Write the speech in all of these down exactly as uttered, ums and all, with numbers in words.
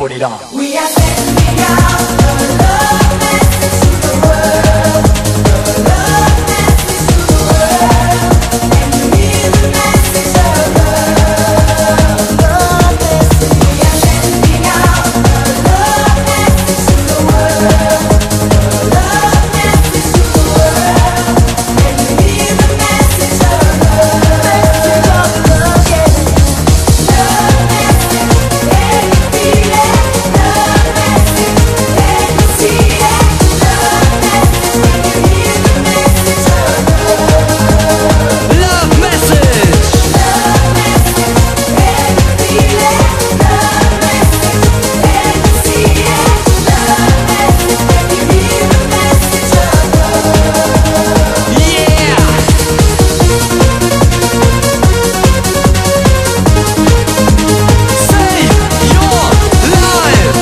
put it on. We are sending out a love message to the world, a love message to the world. Can you hear the message of love? Love message. We are sending out a love message to the world, a love message to the world. Can you hear the message of love? Message of love, yeah. Love message, can you feel it? Love message, can you see it? Love message, can you hear the message of love? Love message. Love message, can you feel it? Love message, can you see it? Love message, can you hear the message of love? Yeah. Save your life.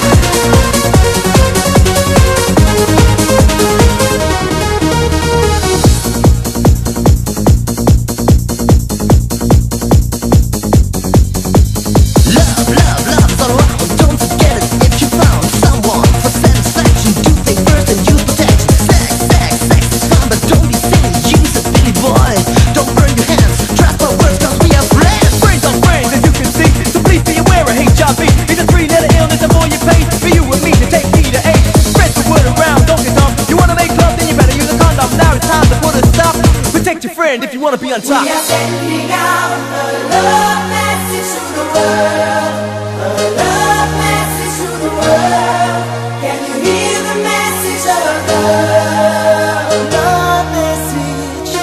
Love, love, love's all around. Don't forget it if you found someone for satisfaction. Do think first and use protection. Sex, sex, sex is fun, but don't be silly. Use it, Billy boy. Don't burn your hands. Trap our words, cause we are friends. Brains on brains, as you can see. So please be aware of H I V. It's a three-letter illness, the more you pay. For you and me to take me to eight. Spread the word around, don't get dumb. You wanna make love, then you better use a condom. Now it's time to put a stop. Protect your friend if you wanna be on top. We are sending out a love message to the world, a love message to the world. Can you hear the message of love? Love message.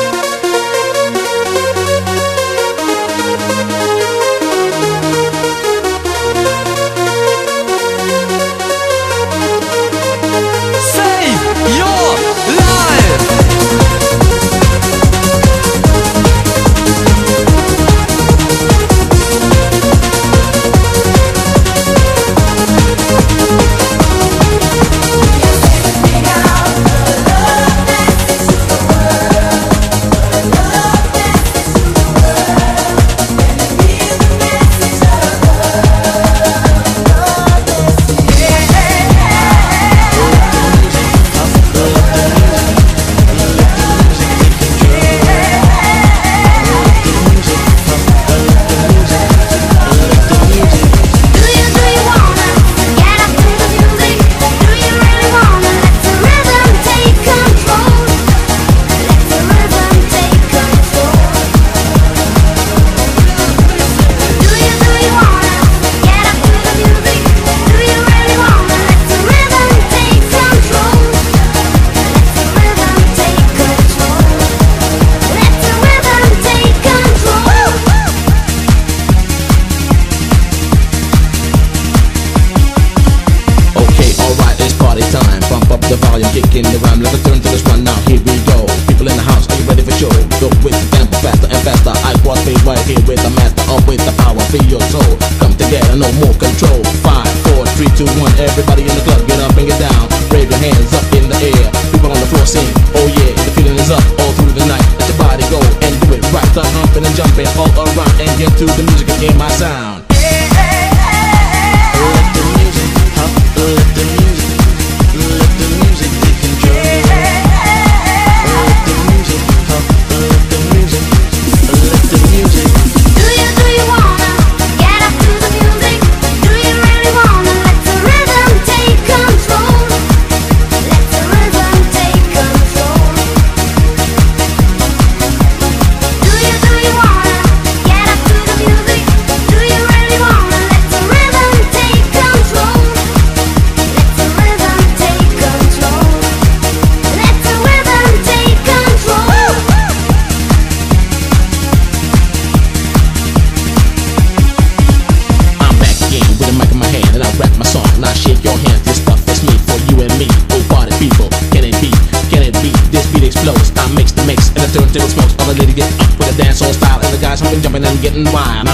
Save your life. We are sending out a love message to the world, a love message to the world. Can you hear the message of love? Love Do you, do you wanna get up to the music? Do you really wanna let the rhythm take control? Let the rhythm take control. Do you, do you wanna get up to the music? Do you really wanna let the rhythm take control? Let the rhythm take control. Let the rhythm take control. Okay, alright, it's party time. Bump up the volume, kick in the rhyme. Let's turn to this one now. Here we go. People in the house, are you ready for show? Go with the tempo, faster and faster. I cross me right here with the master. Up with the power, feel your soul. Come together, no more control. Five, four, three, two, one. Everybody in the club, get up and get down. Wave your hands up in the air. People on the floor sing. Oh yeah, the feeling is up all through the night. Let your body go and do it right. Start humping and jumping all around and get to the music and hear my sound. Let the music hop, let the music, let the music take control. Let the music hop, let the music, let the music. Do you, do you wanna get up to the music? Do you really wanna let the rhythm take control? Let the rhythm take control. Do you, do you wanna get up to the music? Do you really wanna let the rhythm take control? Let the rhythm take control. Let the rhythm take control. I'm back again with a mic in my hand and I rap my song. Now shake your hands, this stuff is me for you and me. Oh party people, can it be? Can it be? This beat explodes. I mix the mix and the turntable smokes. All the ladies get up with a dancehall style and the guys humping, jumping and getting wild.